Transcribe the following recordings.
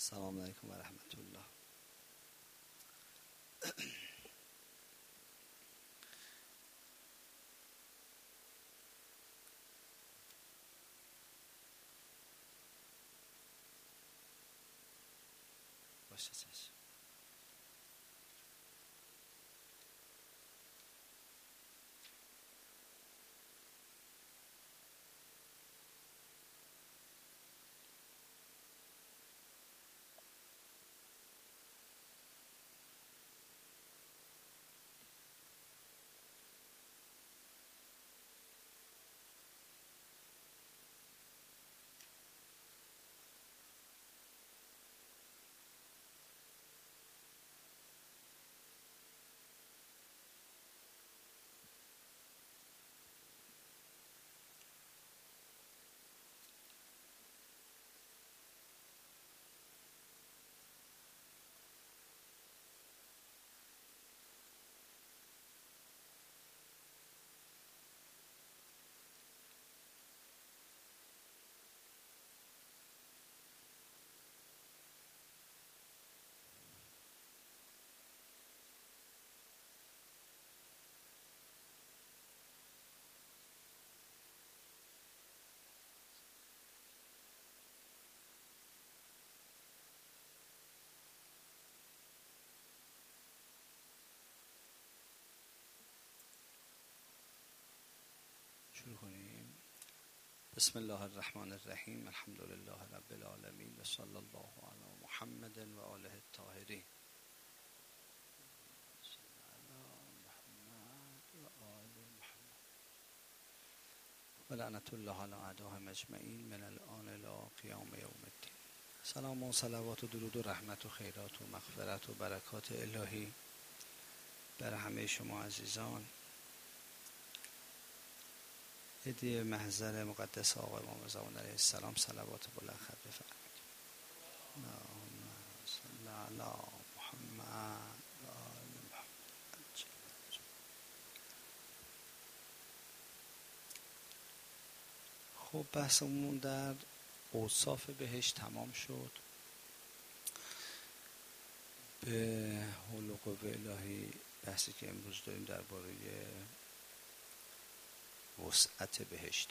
السلام علیکم و رحمت الله. باشه چشم. شروع کنیم. بسم الله الرحمن الرحیم. الحمد لله رب العالمین و صلی الله علی محمد و آله الطاهرین. و لعنت الله علی اعدائهم اجمعین من الان الی قیام یوم الدین. سلام و صلوات و درود و رحمت و خیرات و مغفرت و برکات الهی بر همه شما عزیزان. هدیه محضر مقدس آقا امام زمان علیه السلام صلوات بلند خط بفرمایید. اللهم صل علی محمد و آل محمد. خب بحثمون در اوصاف بهشت تمام شد. به حول و قوه الهی بحثی که امروز داریم درباره وسعت بهشت.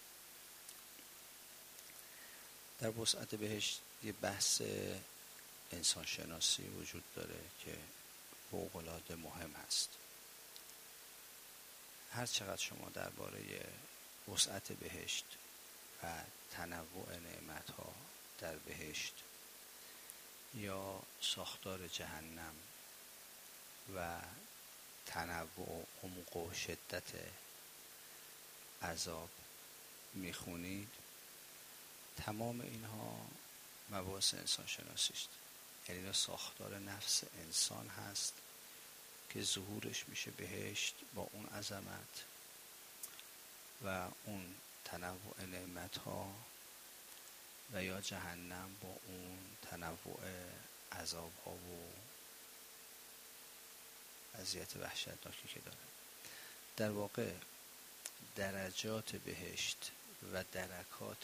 در وسعت بهشت یه بحث انسان شناسی وجود داره که فوق‌العاده مهم هست. هر چقدر شما درباره وسعت بهشت و تنوع نعمت‌ها در بهشت یا ساختار جهنم و تنوع عمق و شدت عذاب میخونید، تمام اینها مباحث انسان شناسی است. یعنی اینا ساختار نفس انسان هست که ظهورش میشه بهشت با اون عظمت و اون تنوع نعمت‌ها و یا جهنم با اون تنوع عذاب‌ها و اذیت وحشتناکی که داره. در واقع درجات بهشت و درکات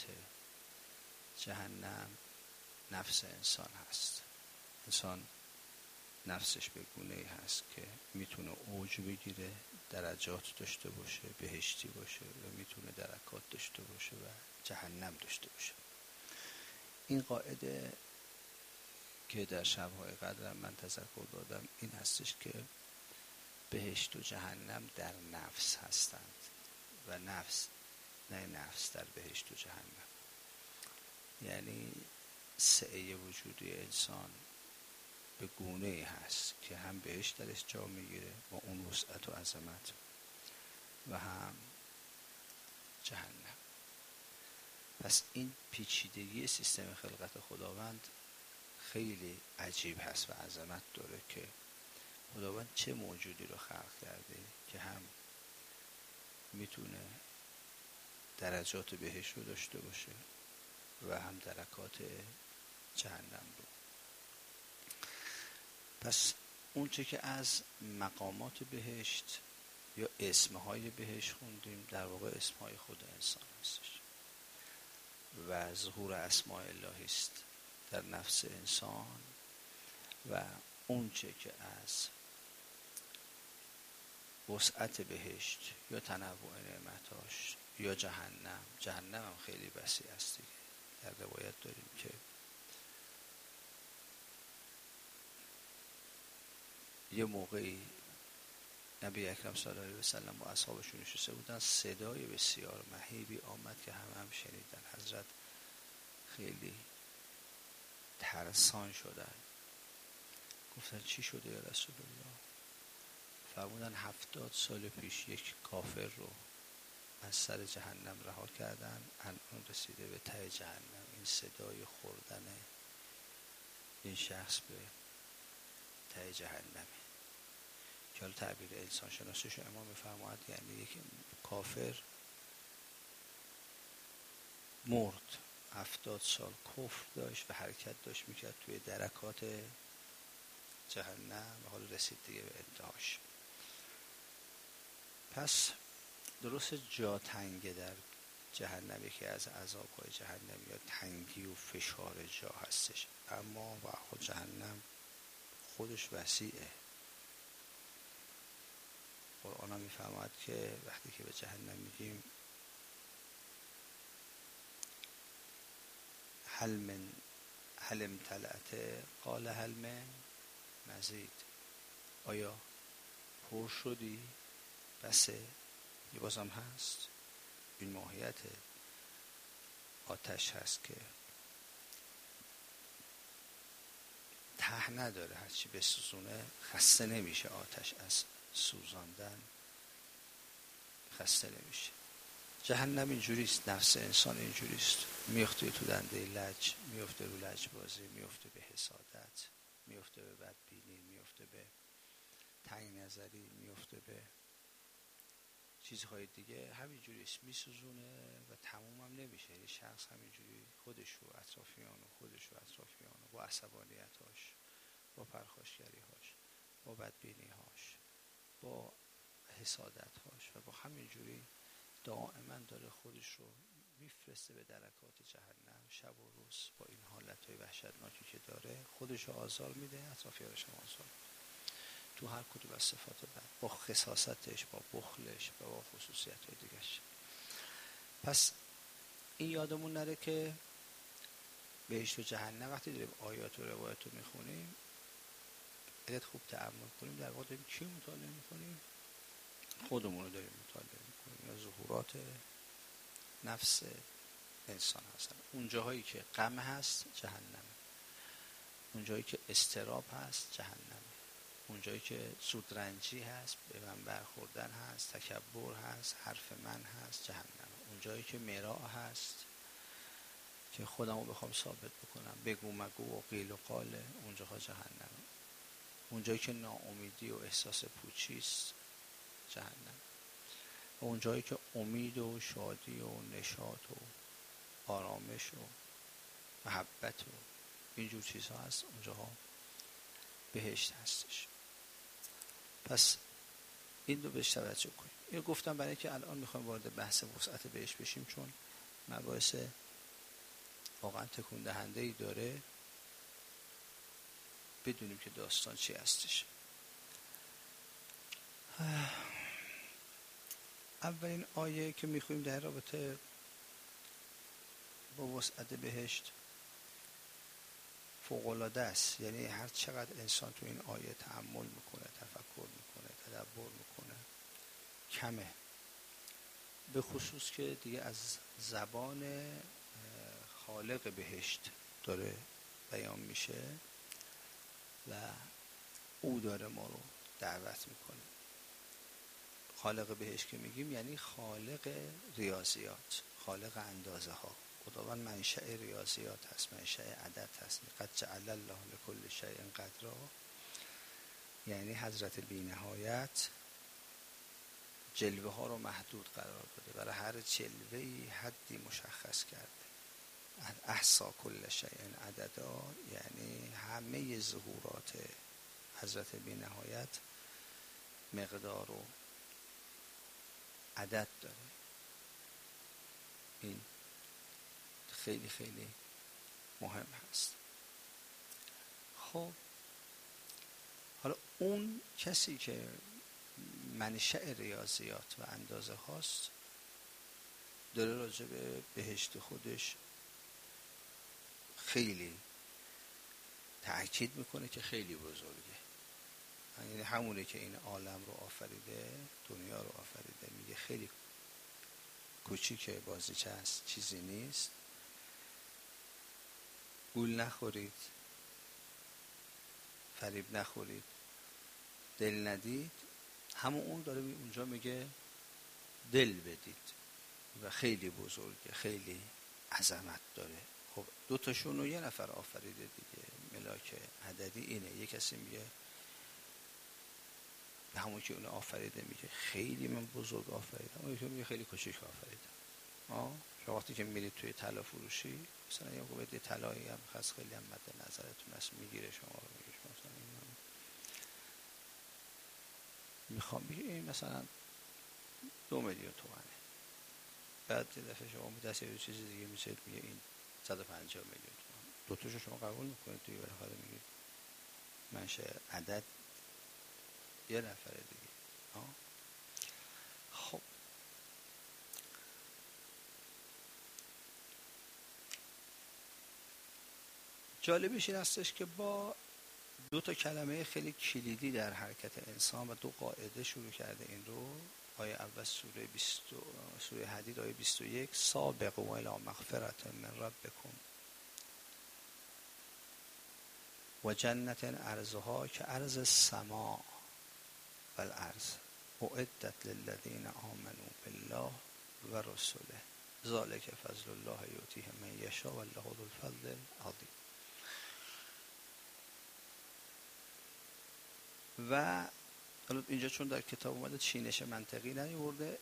جهنم نفس انسان هست. انسان نفسش به گونه‌ای هست که میتونه اوج بگیره، درجات داشته باشه، بهشتی باشه، و میتونه درکات داشته باشه و جهنم داشته باشه. این قاعده که در شب‌های قدر من تذکر دادم این هستش که بهشت و جهنم در نفس هستند و نفس نه نفس در بهشت و جهنم. یعنی سعی وجودی انسان به گونه‌ای هست که هم بهشت درش جا میگیره با اون وسعت و عظمت و هم جهنم. پس این پیچیدگی سیستم خلقت خداوند خیلی عجیب هست و عظمت داره که خداوند چه موجودی رو خلق کرده که هم میتونه درجات بهشت رو داشته باشه و هم درکات جهنم رو. پس اون چه که از مقامات بهشت یا اسمهای بهشت خوندیم در واقع اسمهای خود انسان هستش و ظهور اسماء الهی است در نفس انسان و اونچه که از وسعت بهشت یا تنوع نعمتاش یا جهنم هم خیلی وسیع است دیگه. در روایت داریم که یه موقعی نبی اکرم صلی الله علیه و سلم با اصحابشون نشسته بودن، صدای بسیار مهیبی آمد که هم شنیدن. حضرت خیلی ترسان شدن، گفتن چی شده یا رسول الله؟ فرمودن 70 سال پیش یک کافر رو از سر جهنم رها کردن، الان رسیده به ته جهنم. این صدای خوردن این شخص به ته جهنمه. که حالا تعبیر انسان شناسیش امام می‌فرماید یعنی یک کافر مرد، 70 سال کفر داشت و حرکت داشت میکرد توی درکات جهنم و حالا رسید دیگه به انتهاش. پس درست جا تنگه در جهنم، یکی از عذاب‌های جهنم یا تنگی و فشار جا هستش، اما واقع جهنم خودش وسیعه. قرآن هم میفرماید که وقتی که به جهنم میگیم هل امتلأت قال هل من مزید، آیا پر شدی؟ بسه؟ یه بازم هست. این ماهیت آتش هست که ته نداره، هرچی بسوزونه خسته نمیشه. آتش از سوزاندن خسته نمیشه. جهنم اینجوریست، نفس انسان اینجوریست، میفته تو دنده لج، میفته رو لجبازی، میفته به حسادت، میفته به بدبینی، میفته به تنگ نظری، میفته به چیزهای دیگه. همینجوریست، میسوزونه و تموم هم نمیشه. یه شخص همینجوری خودش و اطرافیان با عصبانیتاش، با پرخاشگریهاش، با بدبینیهاش، با حسادتهاش و با همینجوری دائما داره خودش رو میفرسته به درکات جهنم شب و روز. با این حالتهای وحشتناکی که داره خودش رو آزار میده، اطرافیانش هم آزار میده تو هر کدوم از صفات بد، با خساستش، با بخلش و با خصوصیت‌های دیگرش. پس این یادمون نره که بهشت و جهنم وقتی داریم آیات و روایات رو میخونیم، اگه خوب تأمل کنیم در واقع داریم چی مطالعه میکنیم؟ خودمون رو داریم مطالعه میکنیم یا ظهورات نفس انسان هستن. اون جاهایی که غم هست جهنمه، اون جایی که اضطراب هست جهنمه، اون جایی که زودرنجی هست، به من برخوردن هست، تکبر هست، حرف من هست جهنمه. اون جایی که مراء هست که خودمو بخوام ثابت بکنم، بگو مگو و قیل و قاله، اونجاها جهنمه. اون جایی که ناامیدی و احساس پوچی است جهنم. و اون جایی که امید و شادی و نشاط و آرامش و محبت و اینجور چیزها هست، اونجاها بهشت هستش. پس این رو بهش توجه کنیم. اینو گفتم برای که الان میخوایم وارد بحث وسعت بهشت بشیم، چون مباحث واقعا تکون دهنده ای داره، بدونیم که داستان چی هستش. اولین آیه که میخواییم در رابطه با وسعت بهشت فوق‌العاده است. یعنی هر چقدر انسان تو این آیه تأمل میکنه، تفکر میکنه، تدبر میکنه کمه. به خصوص که دیگه از زبان خالق بهشت داره بیان میشه و او داره ما رو دعوت میکنه. خالق بهشت که میگیم یعنی خالق ریاضیات، خالق اندازه ها. خداوند منشأ ریاضیات هست، منشأ عدد هست. قد جعل الله لكل شیء قدرا، یعنی حضرت بی‌نهایت جلوه ها رو محدود قرار داده، برای هر جلوه‌ای حدی مشخص کرده. احصى كل شیء عددا، یعنی همه ظهورات حضرت بی‌نهایت مقدار و عدد داره. این خیلی خیلی مهم هست. خب حالا اون کسی که منشأ ریاضیات و اندازه هاست داره راجع به بهشت خودش خیلی تأکید میکنه که خیلی بزرگه، یعنی همونه که این عالم رو آفریده، دنیا رو آفریده، میگه خیلی کوچیکه، بازیچه است، چیزی نیست. گول نخورید، فریب نخورید، دل ندید. همون اون داره اونجا میگه دل بدید و خیلی بزرگه، خیلی عظمت داره. خب دوتاشون رو یه نفر آفریده دیگه. ملاک عددی اینه، یه کسی میگه به همون که اون آفریده میگه خیلی من بزرگ آفریدم، اون یکی میگه خیلی کوچیک آفریدم. شما وقتی که میرید توی طلا فروشی مثلا یه قوه طلایی هم خاص خیلی هم مد نظرتون است، میگیره شما رو، میگه مثلا این میخوام بگه این مثلا 2 میلیون تومنه. بعد یه دفعه شما دست یه چیزی دیگه میشه میگه این 150 میلیون تومن. دوتاشو شما قبول میکنید دیگه، بالاخره میگید منشأ عدد یه نفره دیگه. خب جالبش این هستش که با 2 کلمه خیلی کلیدی در حرکت انسان و 2 قاعده شروع کرده این رو. آیه اول سوره حدید آیه 21 سابقوا الی مغفرة من ربکم و جنت عرضها که عرض السماء و الارض اعدت للذین آمنوا بالله و رسوله ذلک فضل الله یؤتیه من یشاء والله ذو الفضل العظیم. و حالا اینجا چون در کتاب اومده چینش منطقی نیورده،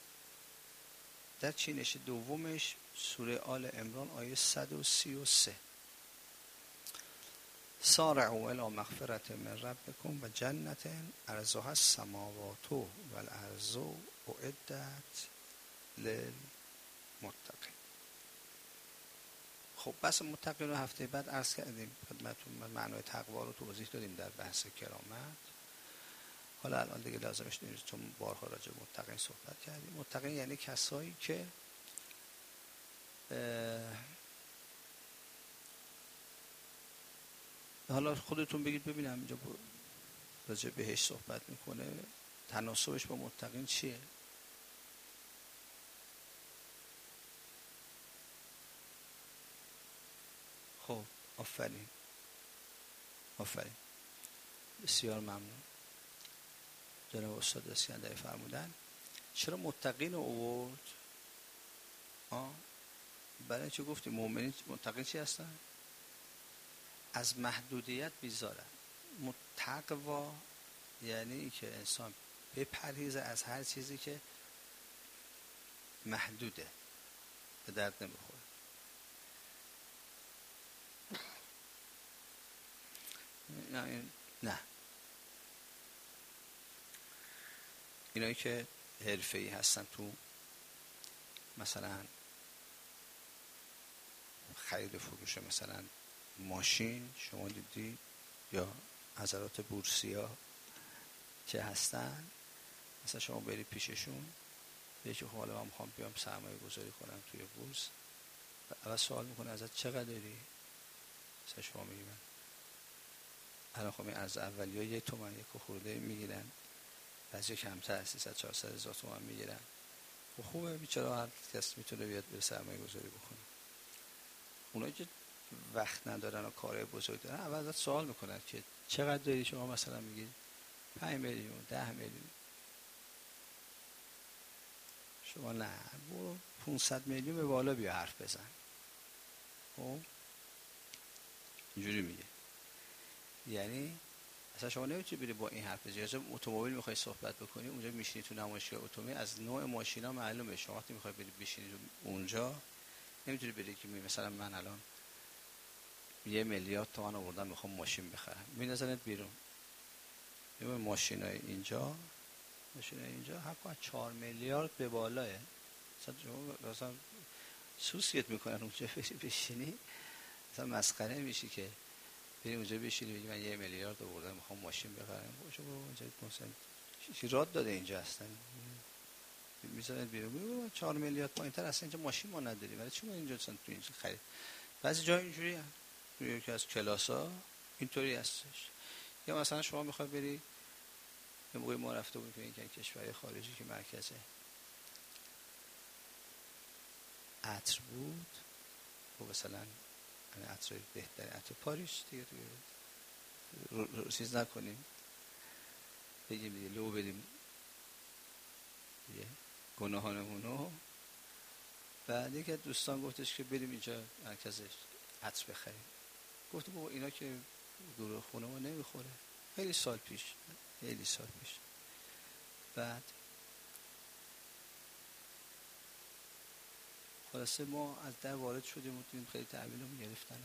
در چینش دومش سوره آل عمران آیه 133 سارعوا الی مغفرة من ربکم و جنت عرضها السماوات و الارض اعدت للمتقین. خب بس متقین رو هفته بعد عرض کردیم خدمتتون، معنای تقوا رو توضیح دادیم در بحث کرامت. حالا الان دیگه لازمش نیست چون بارها راجع به متقین صحبت کردیم. متقین یعنی کسایی که حالا خودتون بگید ببینم اینجا راجع بهش صحبت میکنه، تناسبش با متقین چیه؟ خب آفرین بسیار ممنون. جناب استاد اسکندری فرمودن چرا متقین رو آورد؟ برای چه گفتیم مؤمنین متقین چی هستن؟ از محدودیت بیزارن. تقوا یعنی که انسان بپرهیزه از هر چیزی که محدوده، به درد نمیخوره. نه اینایی که حرفه‌ای هستن تو مثلا خرید و فروش مثلا ماشین، شما دیدی یا حضرات بورسیا که هستن، مثلا شما برید پیششون بگید که حالا من میخوام بیام سرمایه گذاری کنم توی بورس، اول سوال میکنه ازت چقدر داری؟ مثلا شما میگی من الان خب این ارز اولیه 1 تومن 1 خورده میگیرن، بعضی کمتر 300-400 هزار تومن میگیرن. خب خوبه، بیچاره هر کس میتونه بیاد به سرمایه گذاری بکنه. اونایی که وقت ندارن و کارهای بزرگ دارن اول ازت سوال میکنن که چقدر داری؟ شما مثلا میگید 5 میلیون 10 میلیون، شما نه برو 500 میلیون به بالا بیا حرف بزن. خب اینجوری میگه، یعنی اصلا شما نمیتونی بری با این حرف بزنی. اصلا اتومبیل میخوای صحبت بکنی، اونجا میشینی تو نمایشگاه اتومبیل، از نوع ماشینا معلومه. شما وقتی میخوای بری بشینی اونجا نمیتونی بری که مثلا من الان 1 میلیارد تومان آوردم میخوام ماشین بخرم، میندازنت بیرون. این ماشینای اینجا حتی 4 میلیارد به بالاه. مثلا سوسیت میکنن اونجا بشینی، مثلا مسخره میشی که بریم اونجا بشینیم بگیم من 1 میلیارد آوردم میخوام ماشین بخرم، باشه بابا اونجا مثلا راد داده اینجا هستن میذارن بیرون، میگم 4 میلیارد پایینتر اصلا اینجا ماشین ما نداریم، ولی چی ما اینجا اصلا تو اینجا خرید. بعضی جا اینجوری هست، تو یکی از کلاس‌ها اینطوری هستش. یا مثلا شما میخوای بری، یه موقع ما رفته بودیم که این کشور خارجی که مرکز عطر بود و مثلا عطر بهتر عطر پاریس دیگه چیز نکنیم بگیم دیگه لو بدیم دیگه گناهانمونو. بعد یکی از دوستان گفتش که بریم اینجا مرکزش عطر بخریم. گفتم بابا اینا که دور خونه ما نمیخوره. خیلی سال پیش. بعد خلاصه ما از در وارد شدیم و دیدیم خیلی تحویلمون گرفتن.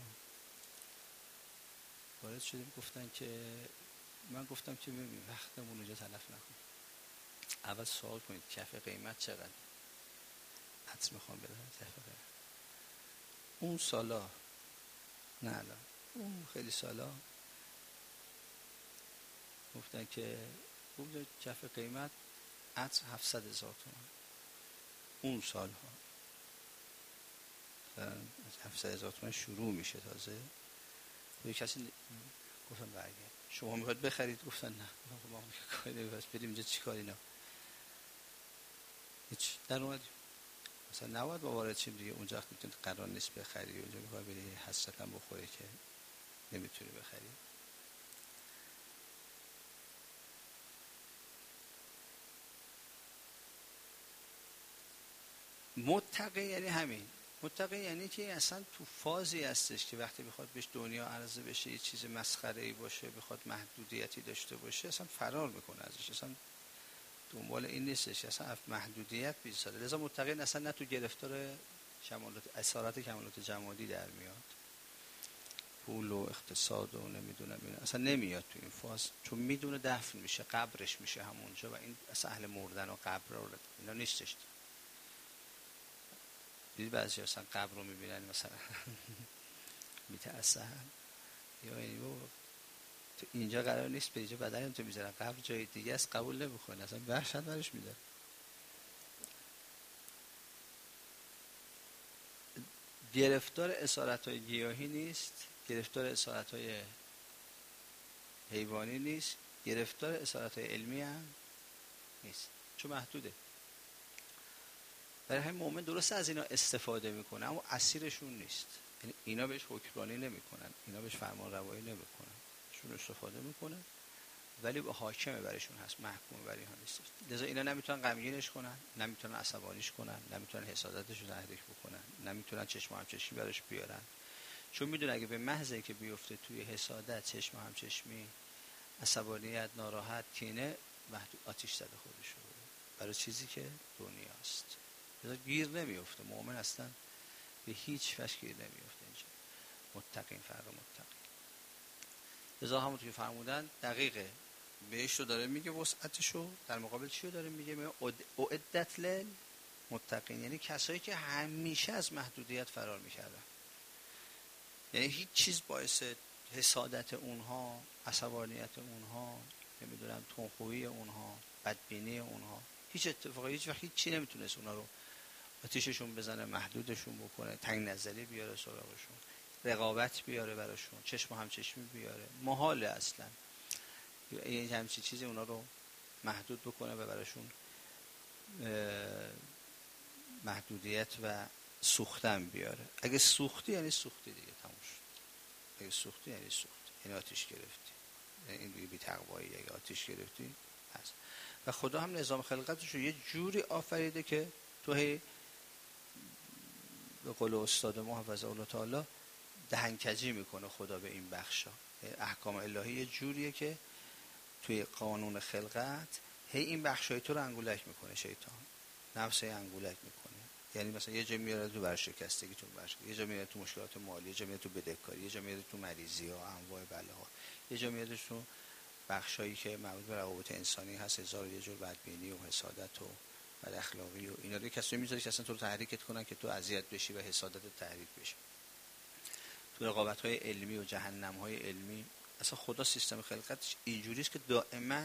وارد شدیم گفتن که من گفتم که ببین وقتمون اونجا تلف نکن. اول سوال کنید کف قیمت چقدر؟ عطر میخوام بدن کف قیمت. اون سالا نه الان اون خیلی سالا گفتن که اون کف قیمت عطر 700,000 تومان. اون سالها از 700,000 تومان شروع میشه تازه. یه کسی گفتن برگرد شما میخواید بخرید؟ گفتن نه. ما کاری نمی‌کنیم بریم اینجا چیکار اینا؟ هیچ در اومدیم مثلا نباید با وارد شیم دیگه. اونجا میتونید قرار نیست بخری، اونجا میخوای بری حسرت هم بخوره که نمیتونی بخری. متقی یعنی همین. متقی یعنی که اصلا تو فازی هستش که وقتی بخواد بهش دنیا عرضه بشه، یه چیز مسخره‌ای باشه، بخواد محدودیتی داشته باشه، اصلا فرار میکنه ازش، اصلا دنبال این نیستش، اصلا محدودیت بیزاره. لذا متقی اصلا نه تو گرفتار کمالات اسارت کمالات جمادی در میاد، پول و اقتصاد و نمیدونم اینا اصلا نمیاد تو این فاز، چون میدونه دفن میشه، قبرش میشه همونجا و این اصلا اهل مردن و قبر رو اینا نیستش. دیدی بعضی اصلا قبر رو میبینن مثلا میترسن، یا اینو تو اینجا قرار نیست به اینجا بدن تو میذارن، قبر جای دیگه است قبول نمیکنه، اصلا وحشت برش میداره. گرفتار اسارت‌های گیاهی نیست، گرفتار اسارت‌های حیوانی نیست، گرفتار اسارت‌های علمی هم نیست، چون محدوده. برای همین مومن درسته از اینا استفاده میکنه اما اسیرشون نیست، یعنی اینا بهش حکمرانی نمیکنن، اینا بهش فرمان روایی نمیکنن، شون استفاده میکنن ولی به حاکم برشون هست، محکوم بر اینها نیست. لذا اینا نمیتونن غمگینش کنن، نمیتونن عصبانیش کنن، نمیتونن حسادتش رو تحریک بکنن، نمیتونن چشم همچشمی براش بیارن، چون میدونه اگه به محض اینکه بیفته توی حسادت، چشم همچشمی، عصبانیت، ناراحت، کینه، محدود آتش زده خودش رو برای چیزی که دنیاست. لذا گیر نمیفته مؤمن، اصلا به هیچ وجه گیر نمیفته. اینجا متقین فرق متقین. لذا همونطور که فرمودن دقیقه بهش رو داره میگه وسعتشو، در مقابل چی رو داره میگه؟ اعدت للمتقین، یعنی کسایی که همیشه از محدودیت فرار میکردن، یعنی هیچ چیز باعث حسادت اونها، عصبانیت اونها، نمیدونم تندخویی اونها، بدبینی اونها، هیچ اتفاقی هیچ وقت هیچ چی نمیتونست اونا رو آتیششون بزنه، محدودشون بکنه، تنگ نظری بیاره سراغشون، رقابت بیاره براشون، چشم همچشمی بیاره، محاله اصلا این همچین چیزی اونا رو محدود بکنه و براشون محدودیت و سوختن بیاره. اگه سوختی یعنی سوختی دیگه، تموم شد. اگه سوختی یعنی سوختی، یعنی آتیش گرفتی، یعنی این دیگه بی تقوایی. اگه آتیش گرفتی هست. و خدا هم نظام خلقتش رو یه جوری آفریده که تو هی به قول استاد ما حفظه الله تعالی دهنکجی میکنه خدا به این بخشا. احکام الهی یه جوریه که توی قانون خلقت هی این بخشای تو رو انگولک میکنه شیطان، نفس انگولک میکنه. یعنی مثلا یه جا میاره تو ورشکستگی، یه جا میاره تو مشکلات مالی، یه جا میاره تو بدهکاری، یه جا میاره تو مریضی ها، انواع بلاها، یه جا میاره تو بخشایی که مربوط به روابط انسانی هست، هزار و یه جور بدبینی و حسادت و بد اخلاقی و اینا رو کسی میذاره که اصلا تو رو تحریکت کنن که تو اذیت بشی و حسادت تحریک بشی. رقابت‌های علمی و جهنم‌های علمی، اصلا خدا سیستم خلقتش اینجوری است که دائما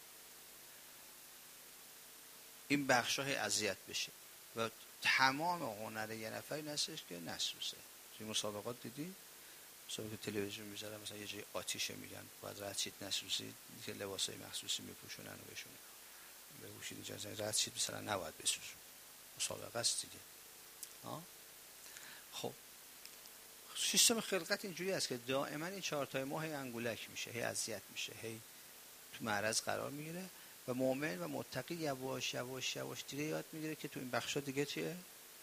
این بخش‌ها اذیت بشه و تمام هنر یه نفر این هستش که نسوزه. توی مسابقات دیدی؟ مسابقه تلویزیون میذارن مثلا یه جای آتیشه میگن باید رد شید نسوزید که لباسای مخصوصی میپوشونن و بهشون بپوشید اجازه رد شید مثلا نباید بسوزون. مسابقه است دیگه. خب سیستم خلقت اینجوری است که دائما این 4 تای ما هی انگولک میشه، هی اذیت میشه، هی تو معرض قرار میگیره و مؤمن و متقی یواش یواش یواش دیگه یاد میگیره که تو این بخشا دیگه چیه؟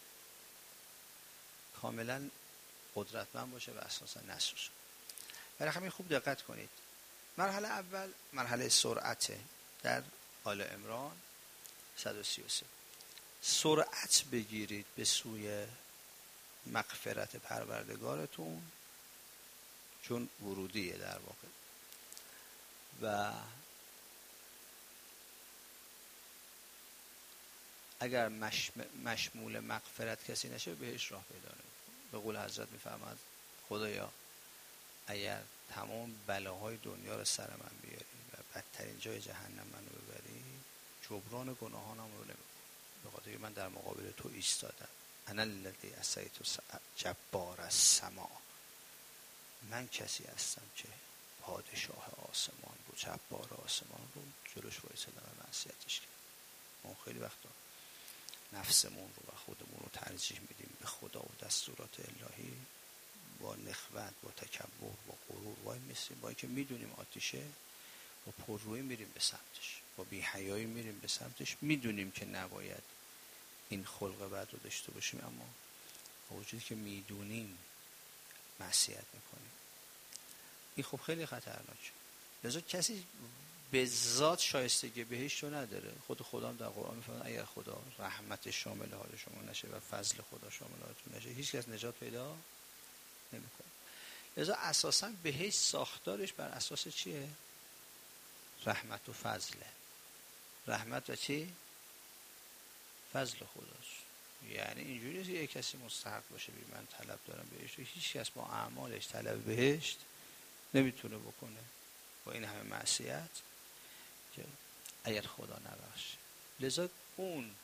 کاملا قدرتمند باشه و اساسا نسوزه. برای همین خوب دقت کنید. مرحله اول مرحله سرعته در آل عمران 133. سرعت بگیرید به سوی مغفرت پروردگارتون چون ورودیه در واقع و اگر مشمول مغفرت کسی نشه بهش راه پیدا نمی‌کنه. به قول حضرت میفرماد خدایا اگر تمام بلاهای دنیا رو سر من بیاری و بدترین جای جهنم منو ببری جبران گناهانم رو نمی‌کنم. به خاطر که من در مقابل تو ایستادم. انا الذی عصیت جبار السما. من کسی هستم که پادشاه آسمان رو جبار آسمان رو جلوش وایسادم و معصیتش کردم. ما خیلی وقتا نفسمون رو و خودمون رو ترجیح میدیم به خدا و دستورات الهی، با نخوت با تکبر با غرور وای میسیم، با اینکه میدونیم آتیشه با پررویی میریم به سمتش، با بی‌حیایی میریم به سمتش، میدونیم که نباید این خلق بد رو داشته باشیم اما با وجودی که میدونیم معصیت میکنیم. این خب خیلی خطرناکه. لذا کسی به ذات شایستگی بهشت رو نداره. خود خدا هم در قرآن میفرماید اگر خدا رحمت شامل حال شما نشه و فضل خدا شامل حالتون نشه هیچ کس نجات پیدا نمیکنه. لذا اساسا بهشت ساختارش بر اساس چیه؟ رحمت و فضله. رحمت و چی؟ فضل خداست. یعنی اینجوری نیست که یک کسی مستحق باشه بگه من طلب دارم بهشت. هیچ کس با اعمالش طلب بهشت نمیتونه بکنه با این همه معصیت که اگر خدا نبخشه. لذا اون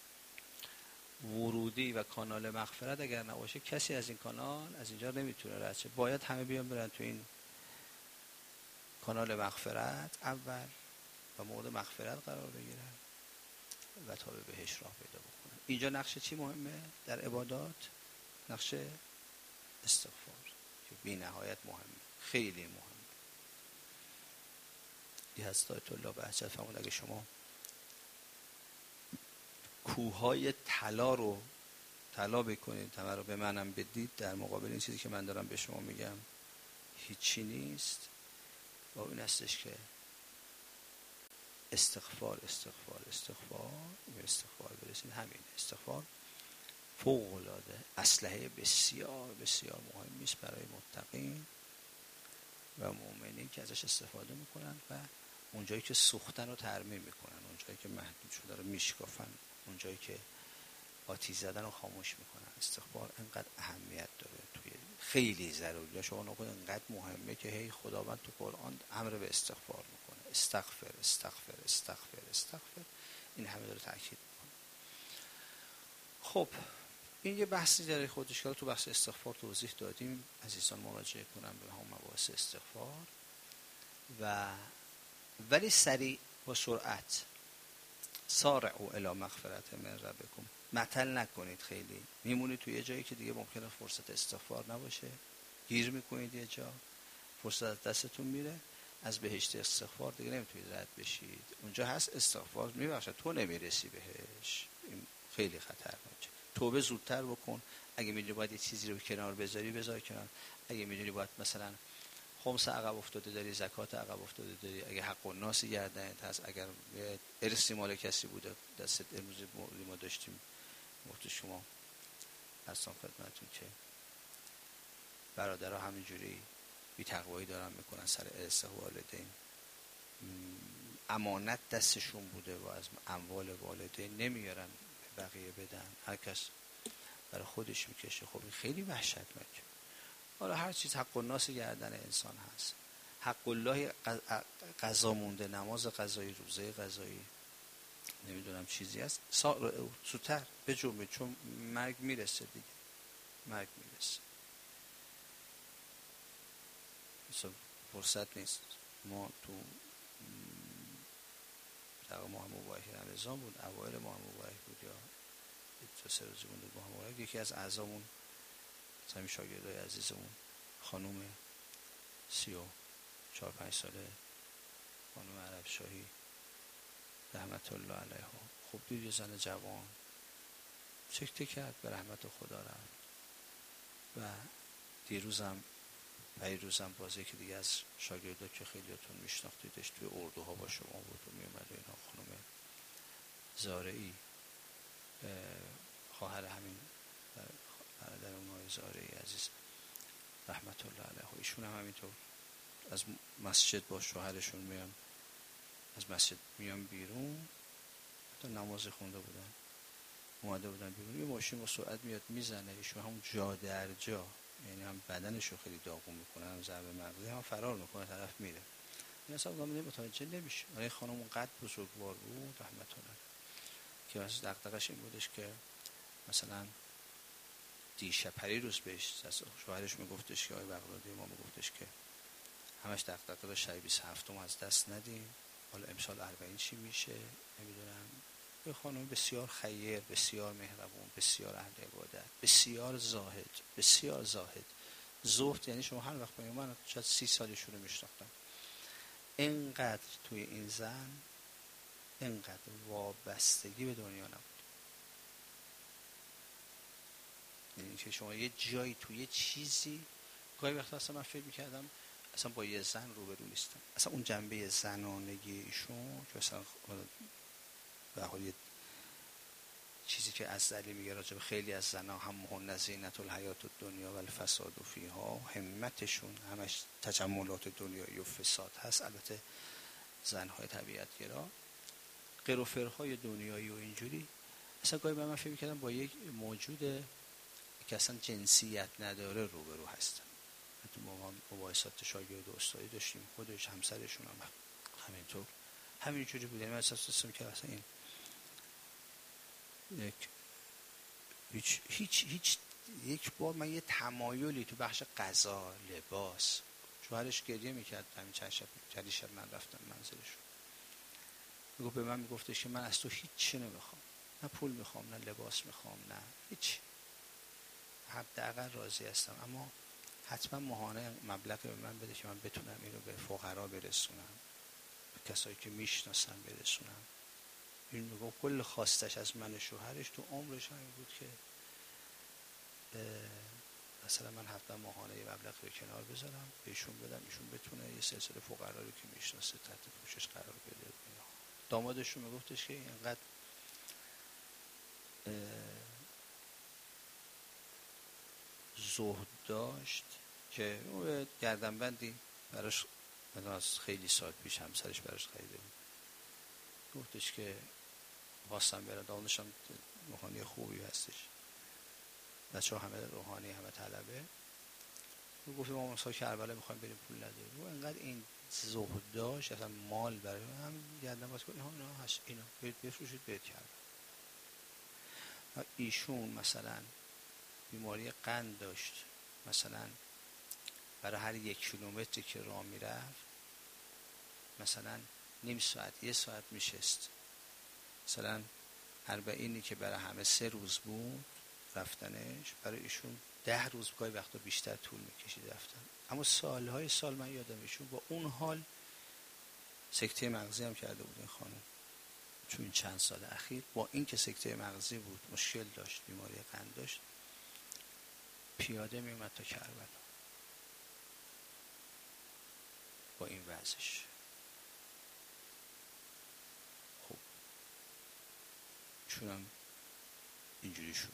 ورودی و کانال مغفرت اگر نباشه کسی از این کانال از اینجا نمیتونه رد شه. باید همه بیان برن تو این کانال مغفرت اول و مورد مغفرت قرار بگیرن و تا به بهشت راه پیدا بکنن. اینجا نقش چی مهمه در عبادات؟ نقش استغفار که بی نهایت مهمه، خیلی مهمه. این حضرت الله بهجت فرمود اگه شما کوههای طلا رو طلا بکنید طلا رو به منم بدید در مقابل این چیزی که من دارم به شما میگم هیچی نیست. با این هستش که استغفار استغفار استغفار به استغفار برسید. همین استغفار فوق العاده اسلحه بسیار بسیار مهمی است برای متقین و مؤمنین که ازش استفاده میکنن و اونجایی که سوختن رو ترمیم میکنن، اونجایی که محدود شده رو میشکافن، اونجایی که آتیش زدن رو خاموش میکنن. استغفار انقدر اهمیت داره توی خیلی ضروریه. شما نکنید انقدر مهمه که هی خداوند تو قرآن امر به استغفار میکنه. استغفر استغفر استغفر استغفر. این همه داره تاکید میکنه. خب این یه بحثی داره خودش که تو بحث استغفار توضیح دادیم. عزیزان مراجعه کنن به همون مباحث استغفار ولی سریع با سرعت سارعوا الی مغفرت من ربکم. معطل نکنید. خیلی میمونید توی یه جایی که دیگه ممکنه فرصت استغفار نباشه، گیر میکنید یه جا، فرصت از دستتون میره، از بهشت استغفار دیگه نمیتونید رد بشید. اونجا هست استغفار میبخشه تو نمیرسی بهش. این خیلی خطرناکه. توبه زودتر بکن. اگه میدونی باید یه چیزی رو کنار بذاری بذار کنار. اگه میدونی باید مثلا خمس عقب افتاده داری، زکات عقب افتاده داری، اگه حق الناس گردنت هست، اگر ارثی مال کسی بوده دستت، امروز ما داشتیم وقت شما هستم خدمتتون که برادرها همینجوری بی تقوایی دارن میکنن سر ارث والدین، امانت دستشون بوده و از اموال والدین نمیارن بقیه بدن، هر کس برای خودش میکشه. خب این خیلی وحشتناکه. حالا هر چیز حق الناس گردن انسان هست. حق الله قضا مونده، نماز قضایی، روزه قضایی، نمیدونم چیزی هست سوتر به جرمه، چون مرگ میرسه دیگه، مرگ میرسه، مثلا فرصت نیست. ما تو در ماه مبارک رمضان بود، اوایل ماه مبارک بود یا دو سه روز بود ماه مبارک، یکی از اعضامون مثلا شاگردای عزیزمون خانم 34-35 ساله، خانم عرب شاهی رحمت الله علیها، خب دید یه زن جوان سکته کرد، به رحمت خدا رفت. و دیروزم بازی که دیگه از شاگردا که خیلیاتون میشناختیدش توی اردوها با شما بود و میومد اینا، خانم زارعی، خواهر همین برادر اونای زارعی عزیز رحمت الله علیه، ایشون هم همینطور از مسجد با شوهرشون میان، از مسجد میان بیرون، حتی نماز خونده بودن، اومده بودن بیرون، یه ماشین با سرعت میاد میزنه ایشون، همون جا در جا، یعنی هم بدنشو خیلی داغون میکنه، هم ضربه مغزی، هم فرار میکنه، طرف میره. این اصلا آدم متوجه نمیشه. ولی خانم اونقدر بزرگوار بود رحمت الله که مثلا دغدغش این بودش که مثلا دیشب پریروز بهش شوهرش میگفتش که آقای بغدادی ما میگفتش که همش دغدغه داشت شب 27 از دست ندیم، حالا امسال 40 چی میشه نمیدونم. یه خانم بسیار خیر، بسیار مهربون، بسیار اهل عبادت، بسیار زاهد، بسیار زاهد. زهد یعنی شما هر وقت میگم من شاید 30 سالشون رو میشناختم، اینقدر توی این زن اینقدر وابستگی به دنیا نبود. یعنی که شما یه جایی توی یه چیزی، گاهی وقتا اصلا من فکر میکردم اصلا با یه زن روبرو نیستم، اصلا اون جنبه زنانگی ایشون که اصلا به حال یه چیزی که از علی میگه راجع به خیلی از زنها، هم زینت الحیات الدنیا و الفساد فیها، همتشون همش تجملات دنیایی و فساد هست. البته زنهای طبیعتگرا قروفرهای دنیایی و اینجوری، اصلا گاهی من فکر میکردم با یک موجود که اصلا جنسیت نداره روبرو هستن. حتی ما مباحثات شاگرد و استادی داشتیم، خودش همسرشون هم همینطور همینجوری بود. من احساس داشتم که اصلا این یک بار من یه تمایلی تو بخش غذا، لباس، شوهرش گریه میکرد همین چند شب من رفتم منزلشون، میگفت به من میگفتش که من از تو هیچی نمیخوام، نه پول میخوام نه لباس میخوام نه هیچ، حداقل راضی هستم اما حتما ماهانه مبلغ به من بده که من بتونم اینو به فقرا برسونم، به کسایی که میشناسم برسونم. این میگه کل خواستش از من شوهرش تو عمرش همین بود که مثلا من حتما ماهانه یه مبلغ رو کنار بذارم بهشون بدم، ایشون بتونه یه سلسله فقرا رو که میشناسه تحت پوشش قرار بده. دامادشون میگفتش که اینقدر زهد داشت که اون گردنبندی براش از خیلی سال پیش همسرش براش خریده بود، گفتش که خواستم برم، دامادش هم روحانی خوبی هستش، بچه ها همه روحانی همه طلبه، گفتم ما مثلا کربلا میخوایم بریم پول نداریم، و انقدر این زهد داشت اصلا مال برای هم گردنبند کنه اینا هست، اینا برید بفروشید برید کربلا. ایشون مثلا بیماری قند داشت، مثلا برای هر 1 کیلومتری که راه میرفت مثلا نیم ساعت 1 ساعت میشست، مثلا 40 که برای همه 3 روز بود رفتنش، برای ایشون 10 روز گاهی وقتا بیشتر طول میکشید رفتن. اما سالهای سال من یادم ایشون با اون حال سکته مغزی هم کرده بود این خانم، چون این چند سال اخیر با این که سکته مغزی بود، مشکل داشت، بیماری قند داشت، پیاده میومد تا کربلا با این وضعش. خب ایشون هم اینجوری شد.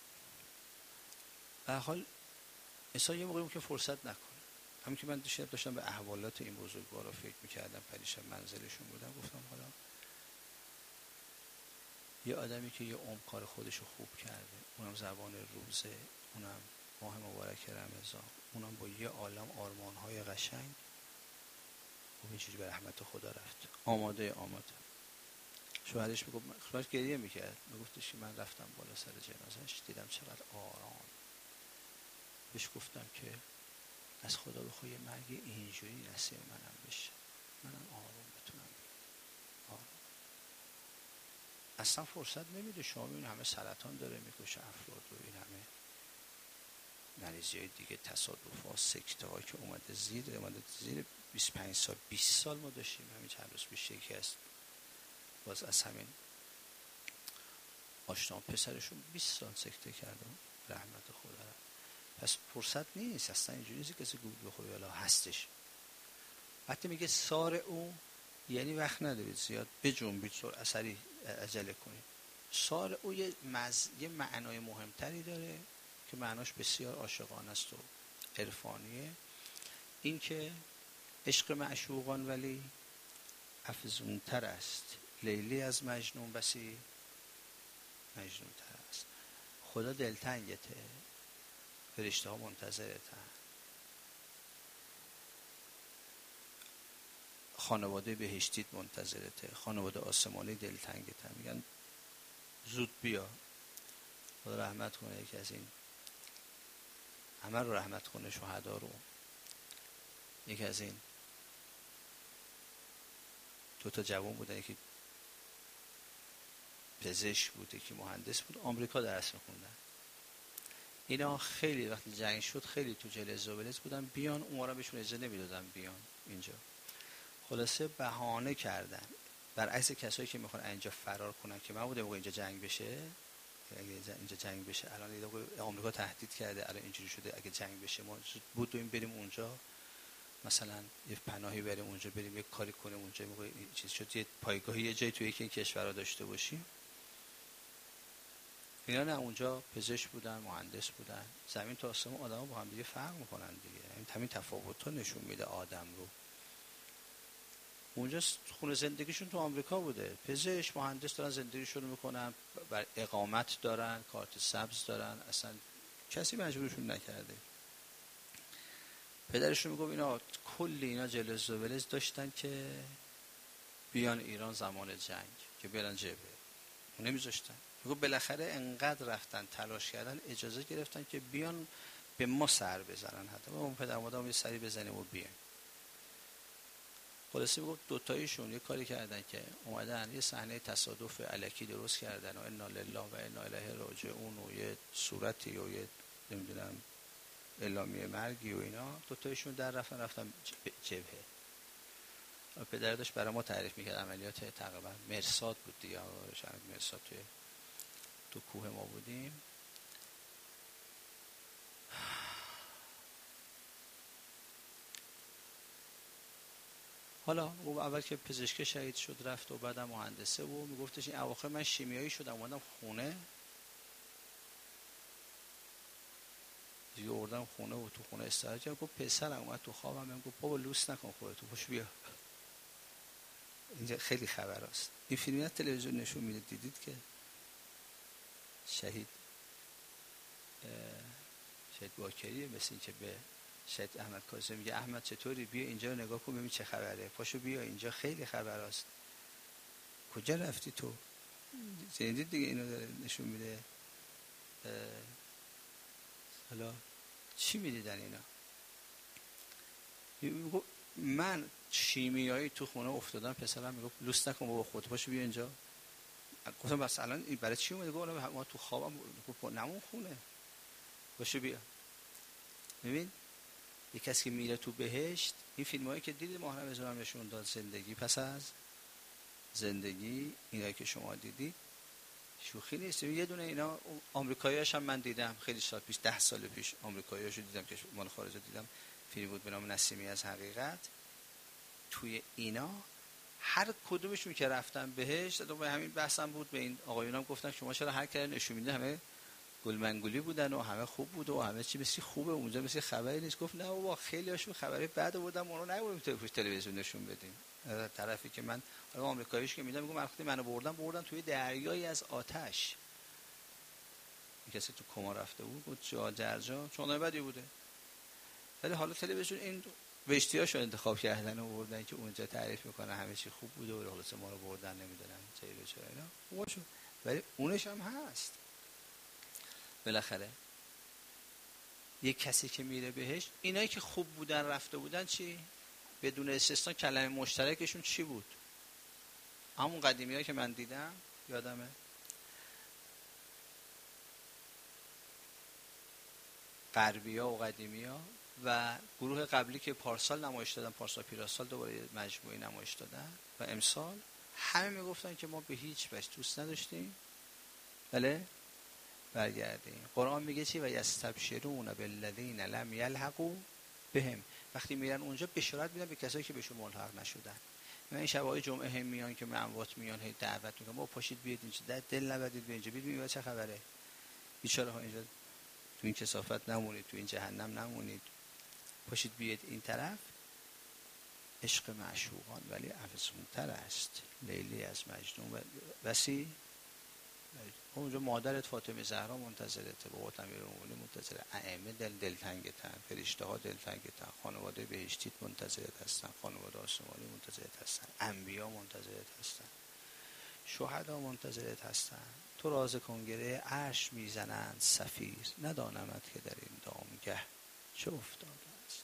به حال انسان یه موقعی ممکن فرصت نکنه. همین که من داشتم به احوالات این بزرگوارا فکر میکردم، پریشب منزلشون بودم، گفتم حالا یه آدمی که یه عمر کار خودشو خوب کرده، اونم زبان روزه، اونم ماه مبارک رمضان، اونم با یه عالم آرمان‌های قشنگ و اینجوری به رحمت خدا رفت. آماده شوهرش میگفت، خودش گریه میکرد، میگفتش که من رفتم بالا سر جنازهش دیدم چقدر آرام. بهش گفتم که از خدا بخوای یه مرگ اینجوری نصیب منم بشه، منم آروم بتونم بگم آروم. اصلا فرصت نمیده. شما این همه سرطان داره میکشه افراد و این همه مریضی های دیگه، تصادفات، سکته ها که اومده زیر 25 سال 20 سال ما داشتیم. همین چند روز پیش یکی از باز از همین آشنا پسرشون 20 سال سکته کرده، رحمت خدا را. پس فرصت نیست اصلا، اینجوری نیست کسی گول بخوره والا هستش. وقتی میگه سار او یعنی وقت ندارید زیاد بجنبید، اثری عجله کنید. سار او یه معنای مهمتری داره که معناش بسیار عاشقانه است و عرفانیه. این که عشق معشوقان ولی افزونتر است، لیلی از مجنون بسی مجنونتر است. خدا دلتنگته، فرشته ها منتظرتن، خانواده بهشتیت منتظرته، خانواده آسمانی دلتنگتن، میگن زود بیا. خدا رحمت کنه یکی از این، همه رو رحمت کنه، شهدا رو. یکی از این 2 جوان بودن، یکی پزشک بود یکی مهندس بود، آمریکا درس می‌خوندن. اینا خیلی وقتی جنگ شد خیلی تو جلز و ولز بودن، بیان اونورا بهشون اجازه نمیدادن بیان اینجا. خلاصه بهانه کردن، برعکس کسایی که میخوان اینجا فرار کنن که من بودم اینجا جنگ بشه، اگه اینجا جنگ بشه الان دیگه آمریکا تهدید کرده، الان اینجوری شده اگه جنگ بشه ما بودیم بریم اونجا، مثلا یه پناهی بریم اونجا، بریم یه کاری کنیم اونجا، موقع چیز شد یه پایگاهی یه جایی توی این کشورها داشته باشیم. اینا نه، اونجا پزشک بودن، مهندس بودن. زمین تا آسمون آدم‌ها با هم دیگه فرق می‌کنن دیگه، همین تفاوت‌ها نشون میده آدم رو. اونجا خونه زندگیشون تو آمریکا بوده، پزشک مهندس دارن زندگیشون رو میکنن، بر اقامت دارن، کارت سبز دارن، اصلا کسی مجبورشون نکرده. پدرشون میگفت اینا کلی اینا جلز و ولز داشتن که بیان ایران زمان جنگ که برن جبهه، نمیذاشتن. میگفت بالاخره انقدر رفتن تلاش کردن اجازه گرفتن که بیان به ما سر بزنن، حتی ما اون پدر مادرم یه سری بزنیم و بیان. خلاصه میگفت دوتایشون یه کاری کردن که اومدن یه صحنه تصادف الکی درست کردن و انا لله و انا الیه راجعون و یه صورتی و یه نمیدونم اعلامیه مرگی و اینا، دوتایشون در رفتن جبهه. پدر داشت برای ما تعریف میکرد عملیات تقریبا مرصاد بود دیگه، شاید مرصاد تو کوه ما بودیم. حالا او اول که پزشک شهید شد رفت و بعدم مهندسه و میگفتش این اواخر من شیمیایی شدم اومدم خونه دیگه، آوردم خونه و تو خونه استراحت کردم. گفت پسرم اومد تو خوابم، من گفت بابا لوس نکن خودتو، پاشو بیا. اینجا خیلی خبر است. این فیلمی تلویزیون نشون میده، دیدید که شهید باکریه مثل این که به شهید احمد کاظمی میگه احمد چطوری، بیا اینجا رو نگاه کن ببین چه خبره، پاشو بیا اینجا خیلی خبر است. کجا رفتی تو؟ شنیدید دیگه، اینو داره نشون میده. حالا چی میدیدن اینا؟ من شیمیایی تو خونه افتادم، پسرم میگفت لوس نکن بابا خودت، پاشو بیا اینجا. گفتم بس الان این برای چی اومده؟ گفتم ما تو خوابم، گفت نمون خونه، پاشو بیا. ببین یک کسی که میره تو بهشت، این فیلمایی که دیدید ماه رمضان نشون داد، زندگی پس از زندگی، اینایی که شما دیدید شوخی نیست. یه دونه اینا آمریکایی‌هاش هم من دیدم خیلی سال پیش، 10 سال پیش آمریکایی‌هاشو دیدم که مال خارج دیدم، فیلم بود به نام نسیمی از حقیقت. توی اینا هر کدومشون که رفتن بهشت، به همین بحثم بود، به این آقایونام گفتن شما چرا هر کاری نشون میده همه گلمنگولی بودن و همه خوب بود و همه چی بسی خوبه اونجا، مثل خبری نیست. گفت نه بابا خیلی هاشون خبری بد بودم، اونو نبودیم تلویزیون نشون بدیم. طرفی که من حالا آمریکاییش که میگم، میگم وقتی منو بردن توی دریایی از آتش، کسی تو کما رفته بود جا درجا چون بدی بوده، ولی حالا تلویزیون این بهشتیاشو انتخاب کردن و بردن که اونجا تعریف میکنه همه چی خوب بوده و حالا ما رو بردن نمیدونم چه اینا خوبشو، ولی اونش هم هست. بالاخره یک کسی که میره بهش، اینایی که خوب بودن رفته بودن چی؟ بدون استثنا کلمه مشترکشون چی بود؟ همون قدیمی‌ها که من دیدم یادمه، غربی‌ها و قدیمی‌ها و گروه قبلی که پارسال نمایش دادن، پارسال پیراسال دوباره مجموعه نمایش دادن و امسال همه میگفتن که ما به هیچ وجه دوست نداشتیم بله برگردیم. قرآن میگه چی؟ و یستبشرون بالذین لم یلحقوا بهم، وقتی میرن اونجا بشارت میدن به کسایی که بهشون ملحق نشدن. من این شبای جمعه هم میان که اموات میان هی دعوت میکنن ما پاشید بیاید اینجا، دل نبدید به اینجا، ببینید چه خبره، بیچاره ها اینجا تو این کثافت نمونید، تو این جهنم نمونید، پاشید بیاید این طرف. عشق معشوقان ولی افزونتر است، لیلی از مجنون وسی. اونجا مادرت فاطمه زهرا منتظرته، بابات امیرالمومنین منتظره، ائمه دلتنگتن، فرشته ها دلتنگتن، خانواده بهشتیت منتظرت هستن، خانواده آسمانی منتظرت هستن، انبیا منتظرت هستن، شهدا منتظرت هستن. تو راز کنگره عرش میزنند صفیر، ندانمت که در این دامگه چه افتاده است.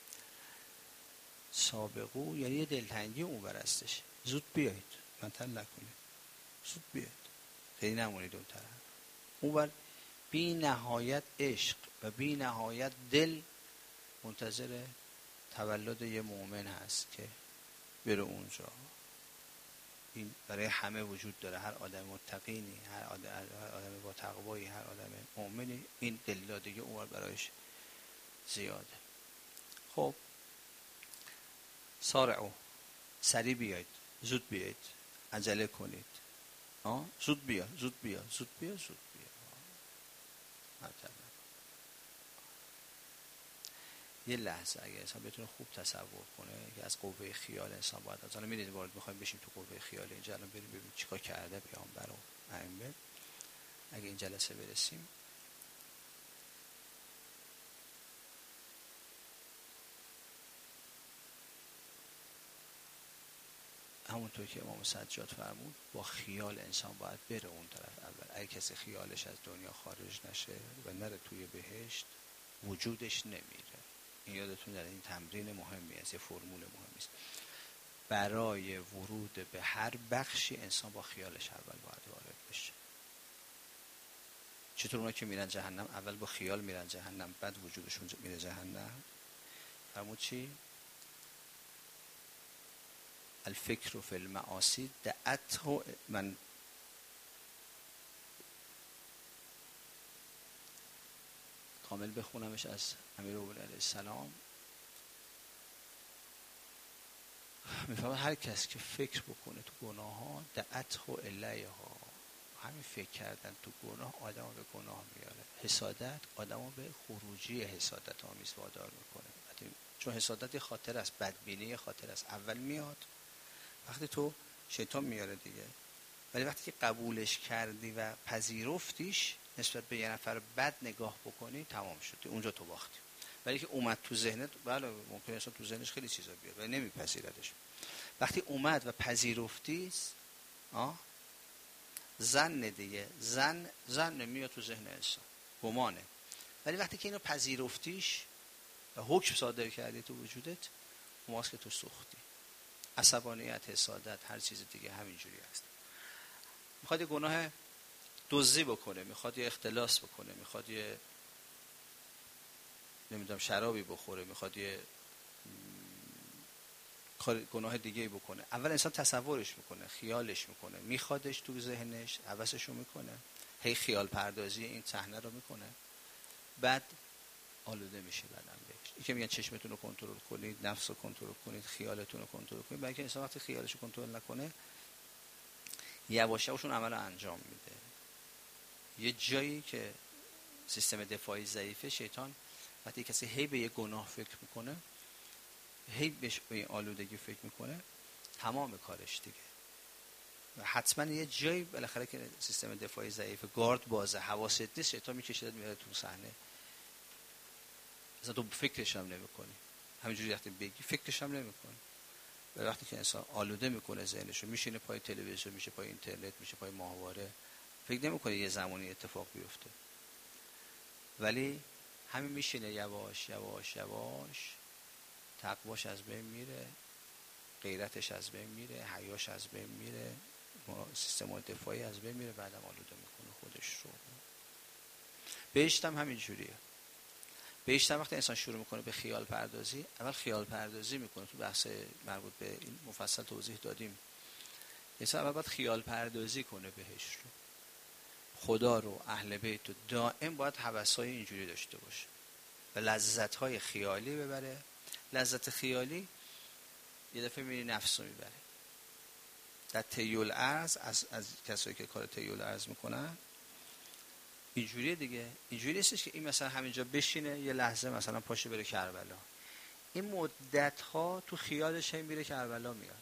سابقو یعنی دلتنگی اون برستش، زود بیایید منتل نکنید، زود بیایید، خیلی نمونید اون طرف. اون بر بی نهایت عشق و بی نهایت دل منتظر تولد یه مؤمن هست که بره اونجا. این برای همه وجود داره، هر آدم متقینی، هر آدم با تقوایی، هر آدم مؤمنی، این دلدادگی اون برایش زیاده. خب سارعو، سریع بیاید، زود بیاید، عجله کنید، زود بیا زود بیا زود بیا زود بیا. یه لحظه اگه انسان بتونه خوب تصور کنه که از قوه خیال انسان باید از الان میدید وارد میخوایم بشیم تو قوه خیال اینجا، الان بریم ببینیم چیکار کرده پیامبر و ائمه. اگه این جلسه برسیم همونطور که امام سجاد فرمود با خیال انسان باید بره اون طرف اول. اگه کسی خیالش از دنیا خارج نشه و نره توی بهشت وجودش نمیره. این یادتون نره، این تمرین مهمی است، یه فرمول مهمی است. برای ورود به هر بخشی انسان با خیالش اول باید وارد بشه. چطور اونا که میرن جهنم اول با خیال میرن جهنم بعد وجودشون میره جهنم؟ فرمود چی؟ الفکر فی المعاصی دعته، من کامل بخونمش از امیرالمومنین علیه السلام. میفهمه هر کس که فکر بکنه تو گناه ها دعته الیها، همین فکر کردن تو گناه آدمو به گناه میاره. حسادت آدمو به خروجی حسادت آمیز وادار میکنه، چون حسادت خاطر است، بدبینی خاطر است، اول میاد وقتی تو شیطان میاره دیگه، ولی وقتی که قبولش کردی و پذیرفتیش نسبت به یه نفر بد نگاه بکنی تمام شد، اونجا تو باختی. ولی که اومد تو ذهنت، بله ممکنه اصلا تو ذهنش خیلی چیزا بیاد ولی نمیپذیردش. وقتی اومد و پذیرفتی زن دیگه، زن میاد تو ذهن انسان، گمانه. ولی وقتی که اینو پذیرفتیش و حکم صادر کردی تو وجودت، اون وقت که تو سوختی. عصبانیت، حسادت، هر چیز دیگه همینجوری هست. میخواد یه گناه دزدی بکنه، میخواد یه اختلاس بکنه، میخواد یه نمیدونم شرابی بخوره، میخواد یه گناه دیگه بکنه، اول انسان تصورش میکنه، خیالش میکنه، میخوادش تو ذهنش، حواسشو میکنه، هی خیال پردازی این صحنه رو میکنه، بعد آلوده میشه بدن بهش. این که میگن چشمتون رو کنترل کنید، نفس رو کنترل کنید، خیالتون رو کنترل کنید. برای اینکه انسان وقتی خیالش رو کنترل نکنه یواش یواش اون عمل رو انجام میده. یه جایی که سیستم دفاعی ضعیفه، شیطان وقتی کسی هی به یه گناه فکر میکنه، هی به این آلودگی فکر میکنه، تمام کارش دیگه حتما یه جایی بالاخره که سیستم دفاعی ضعیف، گارد بازه، حواست نیست، شیطان میکشیدت میاره تو صحنه، اصلا تو فکرش هم نمی‌کنی، همینجوری وقتی بگی فکرش هم نمی‌کنی. وقتی که انسان آلوده میکنه ذهنشو، میشینه پای تلویزیون، میشه پای اینترنت، میشه پای ماهواره، فکر نمیکنه یه زمانی اتفاق بیفته. ولی همین میشینه یواش یواش یواش تقواش از بین میره، غیرتش از بین میره، حیاش از بین میره، سیستم دفاعی از بین میره، بعدم آلوده میکنه خودش رو. بهشت هم همین جوریه. بهشت هم وقتی انسان شروع میکنه به خیال پردازی، اول خیال پردازی میکنه، تو بحث مربوط به این مفصل توضیح دادیم، انسان اول باید خیال پردازی کنه بهشت رو، خدا رو، اهل بیت رو، دائم باید هوس‌های اینجوری داشته باشه و لذت‌های خیالی ببره. لذت خیالی یه دفعه می‌بینی نفس رو میبره. در طیول ارز از کسایی که کار طیول ارز میکنن اینجوریه دیگه. اینجوری نیستش که این مثلا همینجا بشینه یه لحظه مثلا پاشه بره کربلا، این مدت‌ها تو خیالش هم میره کربلا میاد.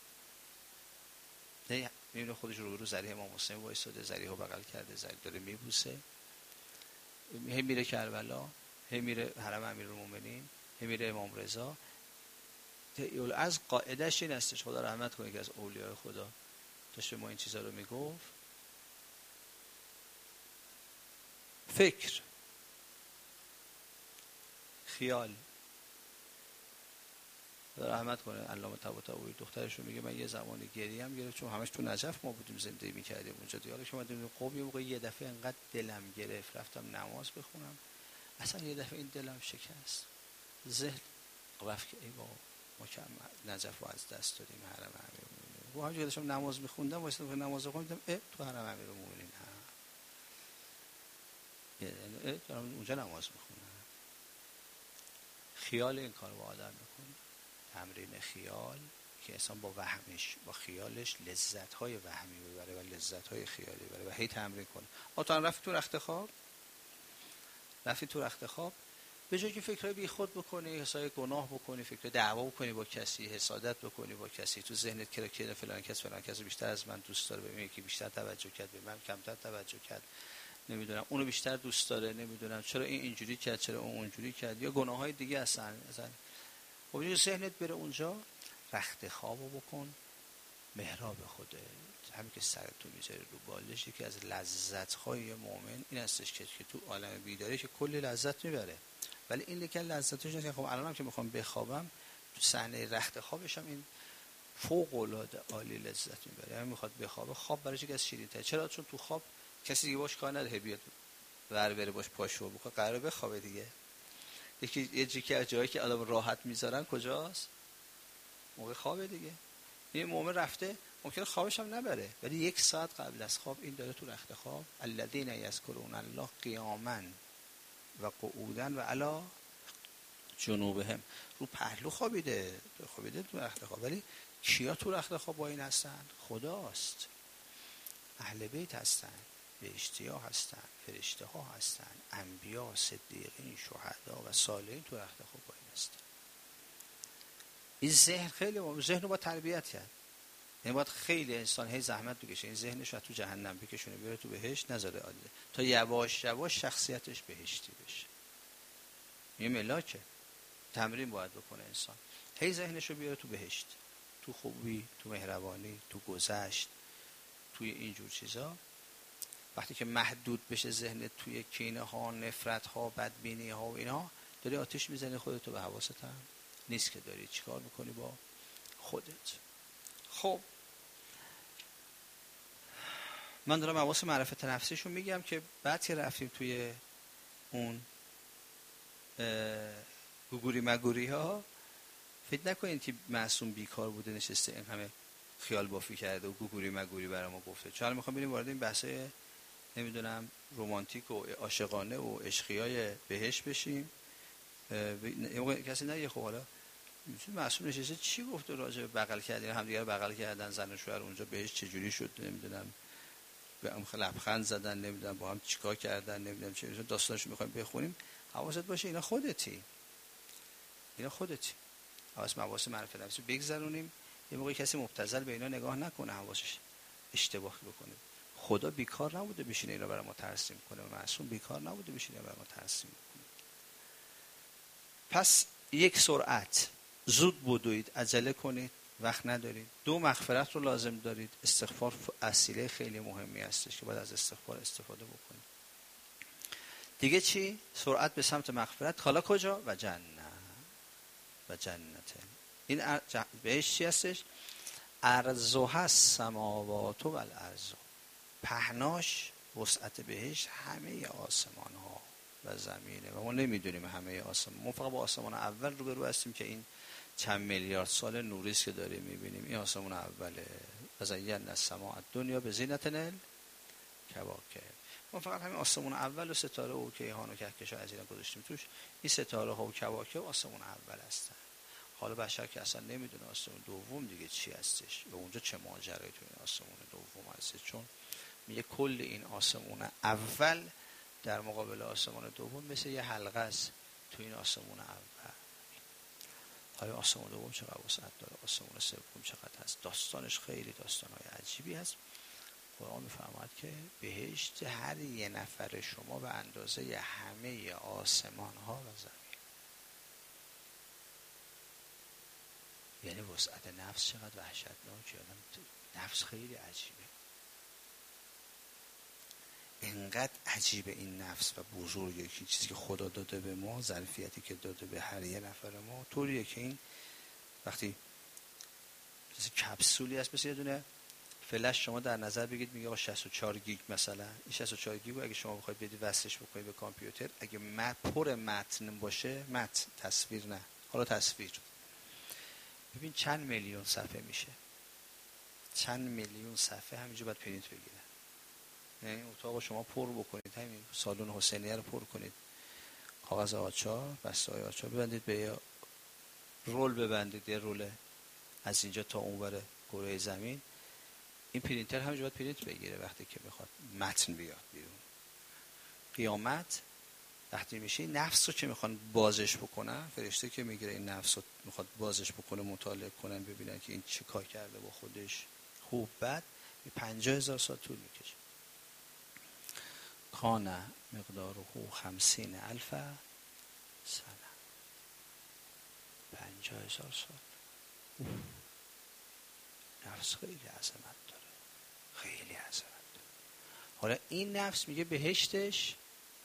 نه میبینه خودش رو ذریح امام حسین وایساده، ذریحو بغل کرده، ذریح داره میبوسه، هی میره کربلا، هی میره حرم امیرالمومنین، هی میره امام رضا. طیول از قاعده‌اش این هستش، خدا رحمت کنه که از اولیاء خدا داشت ما این چیزا رو میگفت، فکر، خیال. خدا رحمت کنه علامه طباطبایی، دخترش رو میگه من یه زمانی گریم گرفت، چون همش تو نجف ما بودیم زندگی میکردیم اونجا دیگه، که اومدیم قم، یه موقع یه دفعه انقدر دلم گرفت رفتم نماز بخونم، اصلا یه دفعه این دلم شکست، ذهن رفت که ای بابا ما که نجف رو از دست دادیم، حرم امیرالمومنین. و همونجوری داشتم نماز میخوندم، واسه نماز خوندم تو حرم امیرالمومنین دارم اونجا نماز میخونم. خیال این کار با آدم میکنه، تمرین خیال که انسان با وهمش، با خیالش لذت‌های وهمی ببره و لذت‌های خیالی ببره و هی تمرین کنه. تو رفتی تو رخت خواب به جای که فکرای بی خود بکنی، حسای گناه بکنی، فکر دعوا بکنی با کسی، حسادت بکنی با کسی، تو ذهنت که فلان کس بیشتر از من دوست داره، ببین که بیشتر توجه کرد به من، کمتر توجه کرد، نمیدونم اونو بیشتر دوست داره، نمیدونم چرا این اینجوری کرد، چرا اون اونجوری کرد، یا گناههای دیگه هستن. خب یه ذهنت بره اونجا، رخت خوابو بکن، محراب خودت، همین که سرتو میذاری رو بالش. یکی از لذت‌های مؤمن این هستش که تو عالم بیداری که کلی لذت میبره، ولی این دیگه لذتش نیست که خب الانم که میخوام بخوابم تو صحنه رخت خوابشم این فوق العاده عالی لذت میبره، یعنی میخواد بخوابه، خواب براش یکی از شیرین‌تره. چرا؟ چون تو خواب کسی دیگه باش کار نداره، بیاد ور بره باش پاشو بخواد، قراره بخوابه دیگه. یکی از جایی که آدم راحت میذارن کجاست؟ موقع خوابه دیگه. این مومن رفته ممکنه خوابش هم نبره، ولی 1 ساعت قبل از خواب این داره تو رخت خواب الذین یذکرون الله قیاما و قعودا و علی جنوبهم، رو پهلو خوابیده تو رخت خواب. ولی کیا تو رخت خواب با این هستن؟ خداست، اهل بیت هستن، بهشتی‌ها هستن، فرشته ها هستن، انبیا، صدیقین، شهدا و صالحین تو رخت خواب با این هستن. این ذهن خیلی ذهن رو با تربیت کرد، یعنی باید خیلی انسان هی زحمت بکشه این ذهنش رو تو جهنم بکشونه بیاره تو بهشت، نذاره عاده تا یواش یواش شخصیتش بهشتی بشه. یه ملاکه، تمرین باید بکنه انسان، هی ذهنش رو بیاره تو بهشت، تو خوبی، تو مهربانی، تو گذشت، توی اینجور چیزا. وقتی که محدود بشه ذهنت توی کینه ها، نفرت ها، بدبینی ها و اینا، داری آتش میزنی خودتو، به حواست هم نیست که داری چیکار میکنی با خودت. خب من دارم حواس معرفت نفسیشو میگم که بعد که رفتیم توی اون گوگوری مگوری ها، فکر نکنید که معصوم بیکار بوده نشسته این همه خیال بافی کرده و گوگوری مگوری برای ما گفته. چون میخوام بریم وارد این بحثه نمیدونم رمانتیک و عاشقانه و عشقیای بهش بشیم. کسی نگه خب حالا معصوم نشسته چی گفته راجع به بغل کردن، همدیگه رو بغل کردن، زن و شوهر اونجا بهش چجوری شد، نمیدونم به هم لبخند زدن، نمیدونم با هم چیکار کردن، نمیدونم چه داستانشو میخوایم بخونیم. حواست باشه اینا خودتی، حواس معرفت نفسی بگذرونیم. یه موقع کسی مبتذل به اینا نگاه نکنه، حواسش اشتباه بکنید. خدا بیکار نبوده بشینه اینا برای ما ترسیم کنه، معصوم بیکار نبوده بشینه برای ما ترسیم کنه. پس یک، سرعت، زود بدوید، عجله کنید، وقت ندارید. 2، مغفرت رو لازم دارید. استغفار وسیله خیلی مهمی هستش که باید از استغفار استفاده بکنید. دیگه چی؟ سرعت به سمت مغفرت. حالا کجا؟ و جنت. این بهش چی هستش؟ ارضها السماوات و الارض. پهناش، وسعت بهش همه آسمان ها و زمینه و ما نمیدونیم همه آسمان. ما فقط با آسمان اول روبرو هستیم که این چند میلیارد سال نوریست که داریم میبینیم، این آسمان اوله. وزینا السماء الدنیا بزینة الکواکب. ما فقط همین آسمان اول و ستاره و کیهان و کهکشان از اینا گذاشتیم توش. این ستاره ها و کواکب آسمان اول هستن. حالا بشر که اصلا نمیدونه آسمان دوم دیگه چی هستش و اونجا چه ماجرایی تو این آسمان دوم هستش، چون میگه کل این آسمان اول در مقابل آسمان دوم مثل یه حلقه است تو این آسمان اول. حالا آسمان دوم چقدر وسعت داره، آسمان سوم چقدر هست، داستانش خیلی داستانهای عجیبی هست. قرآن میفرماید که بهشت هر یه نفر شما به اندازه همه آسمان ها و زمین. یعنی وسعت نفس چقدر وحشتناکه. نفس خیلی عجیبه. اینقدر عجیبه این نفس و بزرگه که چیزی که خدا داده به ما، ظرفیتی که داده به هر یه نفر ما طوریه که این وقتی مثل کپسولی هست، مثل یه دونه فلش شما در نظر بگید، میگه آقا 64 گیگ مثلا، این 64 گیگ رو اگه شما بخواید بدید وصلش بکنید به کامپیوتر، اگه پر متن باشه، متن، تصویر نه، حالا تصویر، ببین چند میلیون صفحه میشه. چند میلیون صفحه همینجا باید پرینت بگیره. یعنی اتاق شما پر بکنید، همین سالن حسینیه رو پر کنید، کاغذ آچار، بسته‌های آچار ببندید، به یه رول ببندید، یه رول از اینجا تا اونور کره زمین. این پرینتر همینجا باید پرینت بگیره وقتی که بخواد متن بیاد بیرون. قیامت وقتی میشه نفس رو که میخوان بازش بکنن، فرشته که میگیره این نفس رو میخواد بازش بکنه، مطالعه کنن ببینن که این چه کار کرده با خودش، خوب بد، 50,000 سال طول میکشه. کان مقداره 50,000 سنه. 50,000 سال. نفس خیلی عظمت داره، خیلی عظمت داره. حالا این نفس میگه بهشتش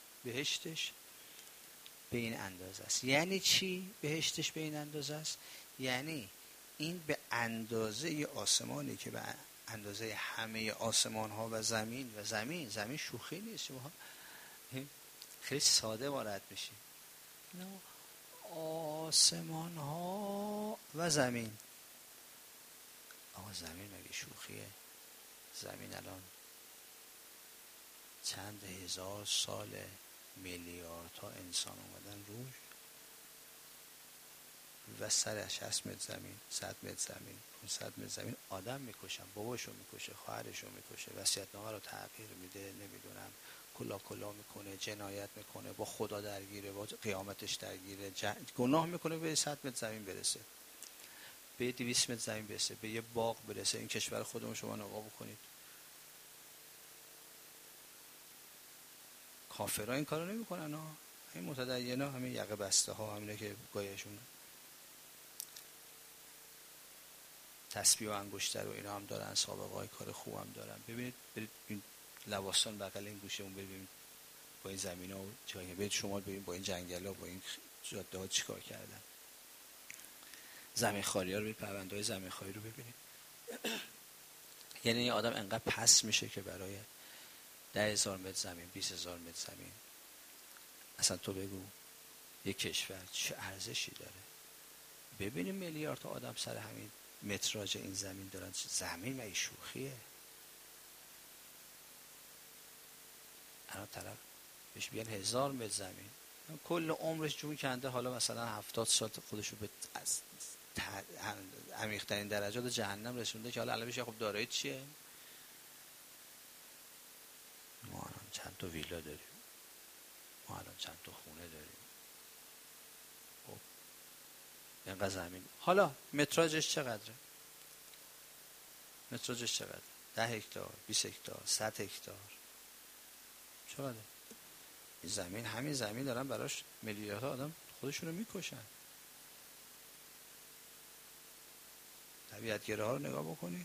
به این اندازه است. یعنی چی بهشتش به این اندازه است؟ یعنی این به اندازه آسمانی که به اندازه همه آسمان ها و زمین شوخی نیست. شما خیلی ساده وارد میشیم. آسمان ها و زمین. آقا زمین مگه شوخیه؟ زمین الان چند هزار سال، میلیاردها انسان اومدن روش و سر 60 متر زمین، 100 متر زمین، 500 متر زمین آدم میکشن، باباشو میکشه، خواهرشو میکشه، وصیت‌نامه رو تغییر میده، نمیدونم کلا میکنه، جنایت میکنه، با خدا درگیره، با قیامتش درگیره، گناه میکنه، به 100 متر زمین برسه، به 200 متر زمین برسه، به یه باغ برسه. این کشور خودمون شما نگاه بکنید، کافرها این کارو نمیکنن ها، این متدینا، همین یقه بسته ها، همینه که گایشون تسبیح و انگشتر و اینا هم دارن، سابقه های کار خوب هم دارن. ببینید برید این لواسان بغل این گوشمون ببینید با این زمینا و جایی، برید شما ببینید با این جنگلا، با این جاده ها چیکار کردن. زمین خاری ها رو ببینید، پرونده های زمین خاری رو ببینید. یعنی این آدم انقدر پس میشه که برای 10,000 متر زمین، 20,000 متر زمین، اصلا تو بگو یک کشور چه ارزشی داره. ببینیم میلیاردها آدم سر همین متراژ این زمین دارن. زمین مگه شوخیه؟ الان طرف بهش میگن 1000 متر زمین، کل عمرش جون کنده، حالا مثلا 70 سال خودشو به عمیق‌ترین درجات جهنم رسونده که حالا الان بشه خب دارایی چیه؟ ما الان چند تا ویلا داریم، ما الان چند تا خونه داریم، خب اینقدر زمین. حالا متراژش چقدره؟ 10 هکتار، 20 هکتار، 100 هکتار. چقدر؟ این زمین، همین زمین دارن براش میلیاردها آدم خودشونو میکشن. طبیعتگره ها رو نگاه بکنید،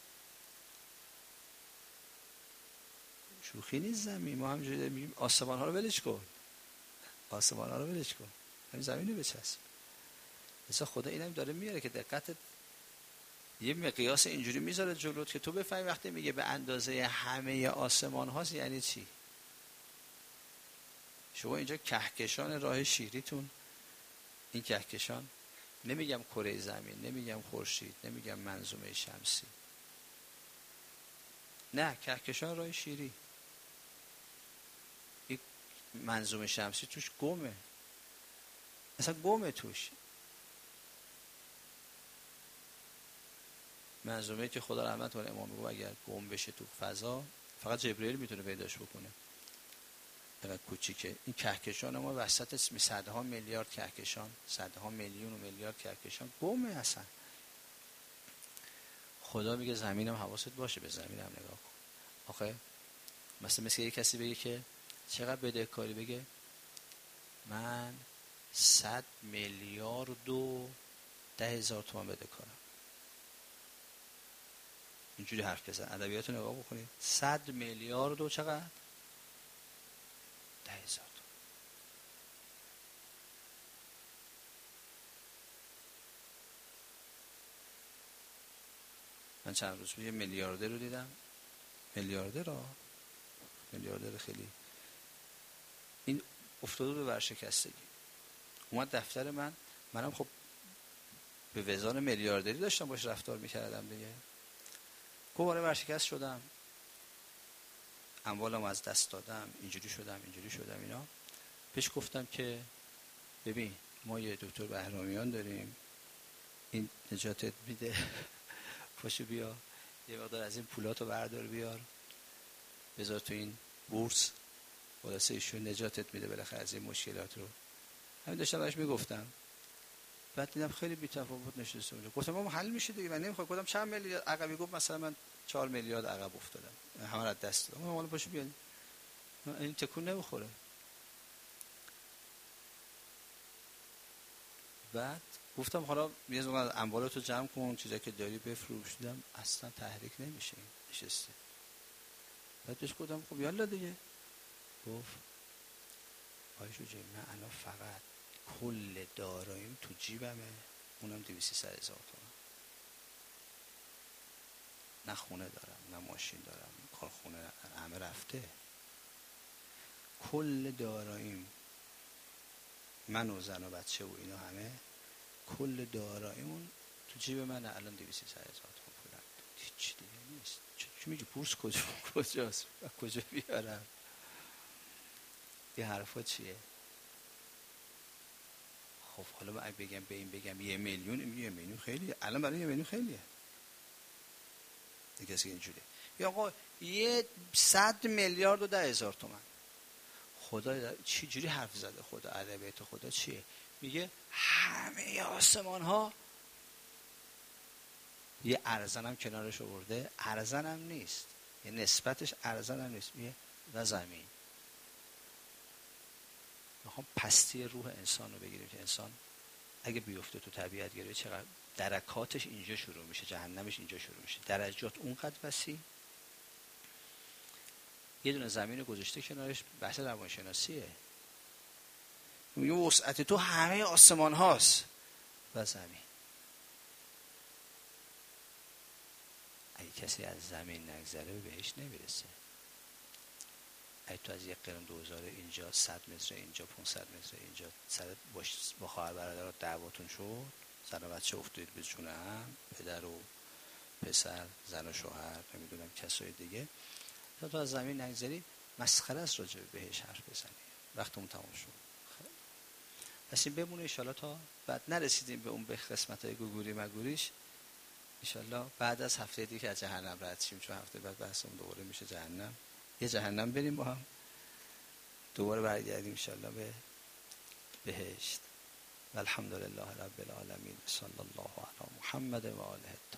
شوخی نیست زمین. ما همینجوری میگیم آسمان ها رو ولش کن، آسمان ها رو ولش کن، همین زمین رو بچسب. مثلا خدا اینم داره میاره که دقت یه مقیاس اینجوری میذاره جلوت که تو بفهمی وقتی میگه به اندازه همه آسمان هاست یعنی چی. شما اینجا کهکشان راه شیریتون، این کهکشان، نمیگم کره زمین، نمیگم خورشید، نمیگم منظومه شمسی، نه، کهکشان راه شیری. این منظومه شمسی توش گمه، اصلا گمه توش. منظومه که خدا رحمت کنه امام میگه اگر گم بشه تو فضا فقط جبرئیل میتونه پیداش بکنه، اینقدر کوچیکه. این کهکشان ما وسط صدها میلیارد کهکشان، صدها میلیون و میلیارد کهکشان گمه اصلا. خدا میگه زمینم حواست باشه، به زمینم نگاه کن. آخه مثل یه کسی بگه که چقدر بدهکاری، بگه من 100 میلیارد و 10,000 تومان بدهکارم. اینجوری حرف بزن، ادبیاتو نگاه بکنید. 100 میلیارد و چقدر؟ 10,000 تومان. من چند روز یه میلیاردر رو دیدم، میلیاردر خیلی، این افتاده به ورشکستگی، اومد دفتر منم خب به وزان میلیاردری داشتم باش رفتار میکردم دیگه. گواره ورشکست شدم، اموالم از دست دادم، اینجوری شدم اینا. پیش گفتم که ببین ما یه دکتر بهرامیان داریم، این نجاتت میده، پاشو بیا یه مقدار از این پولاتو بردار بیار بذار تو این بورس، خلاصه ایشون نجاتت میده بالاخره از این مشکلات رو. همین داشتم بهش میگفتم، بعد دیدم خیلی بی‌تفاوت نشسته اونجا. گفتم ما حل میشه دیگه، من نمیخوام. گفتم چند میلیارد عقبی؟ گفت مثلا من 4 میلیارد عقب افتادم، همه رو از دست دادم. حالا پاشو بیا، این تکون نمیخوره. بعد گفتم حالا یه زمان اموالاتو جمع کن، چیزایی که داری بفروش. دیدم اصلا تحریک نمیشه، نشسته. بعد بهش گفتم خب یالا دیگه. گفت آقای شجاعی من الان فقط کل داراییم تو جیبمه، اونم 200-300 هزار تومان. نه خونه دارم، نه ماشین دارم، کارخونه همه رفته. کل داراییم، من و زن و بچه و اینا همه، کل داراییمون تو جیب من الان 200-300 هزار تومان پولم، هیچ دیگه نیست. چی میگی بورس کجاست؟ کجا بیارم؟ این حرفا چیه؟ خب حالا من بگم به این بگم 1 میلیون، 1 میلیون خیلیه الان، برای 1 میلیون خیلیه دیگه. کسی اینجوریه یا آقا 100 میلیارد و 10,000 تومان. خدا چی جوری حرف زده؟ خدا ادبیات خدا چیه؟ میگه همه آسمان ها، یه ارزن هم کنارش آورده، ارزن هم نیست، یه نسبتش ارزن هم نیست، میگه و زمین. میخوام پستی روح انسان رو بگیریم که انسان اگه بیفته تو طبیعت گرایی چقدر درکاتش اینجا شروع میشه، جهنمش اینجا شروع میشه، درجات اونقدر وسیع. یه دونه زمین رو گذاشته کنارش، بحث روانشناسیه، میگه وسعت تو همه آسمان هاست و زمین. اگه کسی از زمین نگذره بهش نمیرسه. اگه تو از یک قرن 2000 اینجا 100 متر اینجا 500 متر اینجا سر با خواهر برادرات دعواتون شد، زن و بچه افتادید به جون هم، پدر و پسر، زن و شوهر، نمیدونم کسای دیگه، تا تو از زمین نگذری مسخره است راجع بهش حرف بزنی. وقتمون تمام شد. پس این بمونه ان تا بعد نرسیدیم به اون به قسمت‌های گوگوری مگوریش، ان بعد از هفته دیگه از جهنم رد شیم، چون هفته بعد بحثمون دوباره میشه جهنم. یه جهنم بریم با هم، دوباره برگردیم ان به بهشت. الحمدلله رب العالمین، صلی الله علی محمد و آله.